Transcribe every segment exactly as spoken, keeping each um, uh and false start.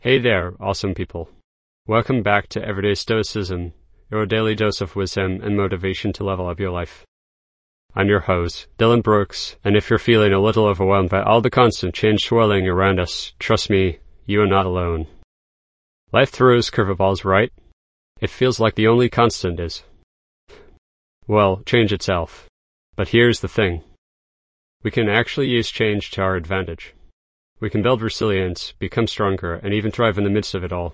Hey there, awesome people. Welcome back to Everyday Stoicism, your daily dose of wisdom and motivation to level up your life. I'm your host, Dylan Brooks, and if you're feeling a little overwhelmed by all the constant change swirling around us, trust me, you are not alone. Life throws curveballs, right? It feels like the only constant is, well, change itself. But here's the thing. We can actually use change to our advantage. We can build resilience, become stronger, and even thrive in the midst of it all.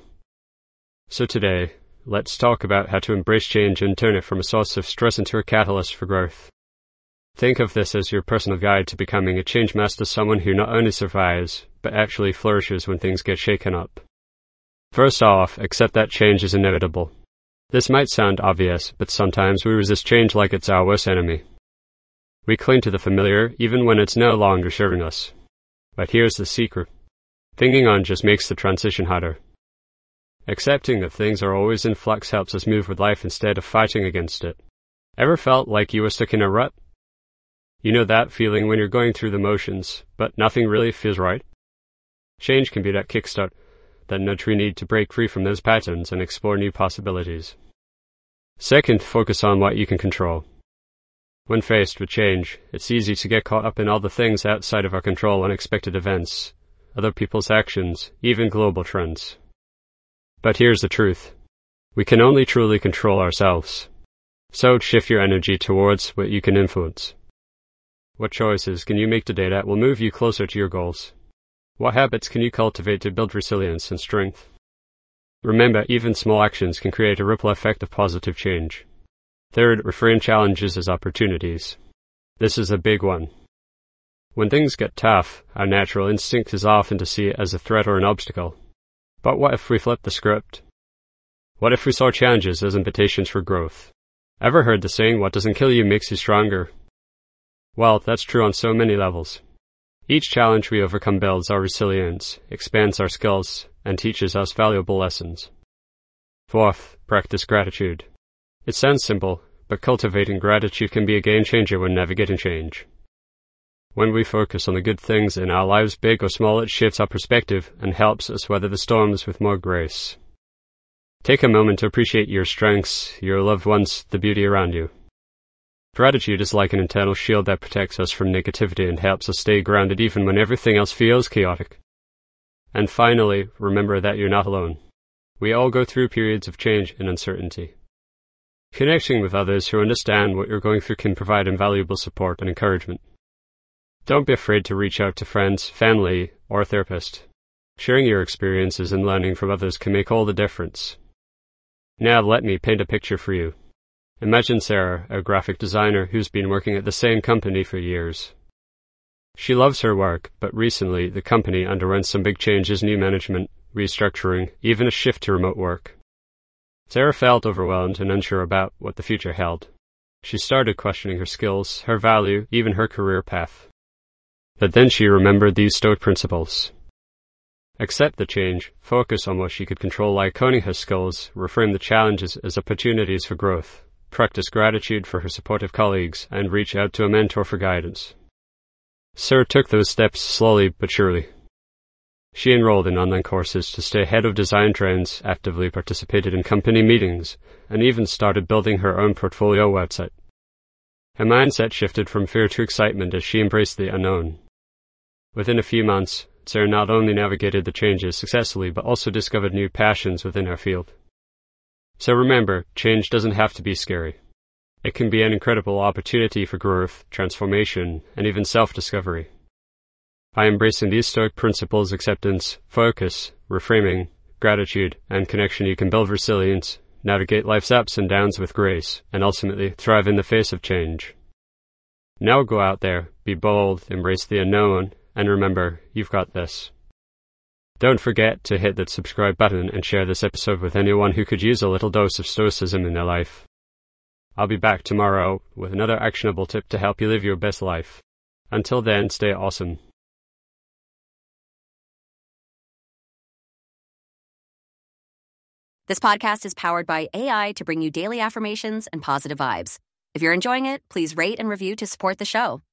So today, let's talk about how to embrace change and turn it from a source of stress into a catalyst for growth. Think of this as your personal guide to becoming a change master, someone who not only survives, but actually flourishes when things get shaken up. First off, accept that change is inevitable. This might sound obvious, but sometimes we resist change like it's our worst enemy. We cling to the familiar, even when it's no longer serving us. But here's the secret. Thinking on just makes the transition harder. Accepting that things are always in flux helps us move with life instead of fighting against it. Ever felt like you were stuck in a rut? You know that feeling when you're going through the motions, but nothing really feels right? Change can be that kickstart, that nudge we need to break free from those patterns and explore new possibilities. Second, focus on what you can control. When faced with change, it's easy to get caught up in all the things outside of our control, unexpected events, other people's actions, even global trends. But here's the truth. We can only truly control ourselves. So shift your energy towards what you can influence. What choices can you make today that will move you closer to your goals? What habits can you cultivate to build resilience and strength? Remember, even small actions can create a ripple effect of positive change. Third, reframe challenges as opportunities. This is a big one. When things get tough, our natural instinct is often to see it as a threat or an obstacle. But what if we flip the script? What if we saw challenges as invitations for growth? Ever heard the saying, what doesn't kill you makes you stronger? Well, that's true on so many levels. Each challenge we overcome builds our resilience, expands our skills, and teaches us valuable lessons. Fourth, practice gratitude. It sounds simple, but cultivating gratitude can be a game changer when navigating change. When we focus on the good things in our lives, big or small, it shifts our perspective and helps us weather the storms with more grace. Take a moment to appreciate your strengths, your loved ones, the beauty around you. Gratitude is like an internal shield that protects us from negativity and helps us stay grounded even when everything else feels chaotic. And finally, remember that you're not alone. We all go through periods of change and uncertainty. Connecting with others who understand what you're going through can provide invaluable support and encouragement. Don't be afraid to reach out to friends, family, or a therapist. Sharing your experiences and learning from others can make all the difference. Now let me paint a picture for you. Imagine Sarah, a graphic designer who's been working at the same company for years. She loves her work, but recently the company underwent some big changes, new management, restructuring, even a shift to remote work. Sarah felt overwhelmed and unsure about what the future held. She started questioning her skills, her value, even her career path. But then she remembered these Stoic principles. Accept the change, focus on what she could control like honing her skills, reframe the challenges as opportunities for growth, practice gratitude for her supportive colleagues, and reach out to a mentor for guidance. Sarah took those steps slowly but surely. She enrolled in online courses to stay ahead of design trends, actively participated in company meetings, and even started building her own portfolio website. Her mindset shifted from fear to excitement as she embraced the unknown. Within a few months, Sarah not only navigated the changes successfully, but also discovered new passions within her field. So remember, change doesn't have to be scary. It can be an incredible opportunity for growth, transformation, and even self-discovery. By embracing these Stoic principles, acceptance, focus, reframing, gratitude, and connection, you can build resilience, navigate life's ups and downs with grace, and ultimately thrive in the face of change. Now go out there, be bold, embrace the unknown, and remember, you've got this. Don't forget to hit that subscribe button and share this episode with anyone who could use a little dose of stoicism in their life. I'll be back tomorrow with another actionable tip to help you live your best life. Until then, stay awesome. This podcast is powered by A I to bring you daily affirmations and positive vibes. If you're enjoying it, please rate and review to support the show.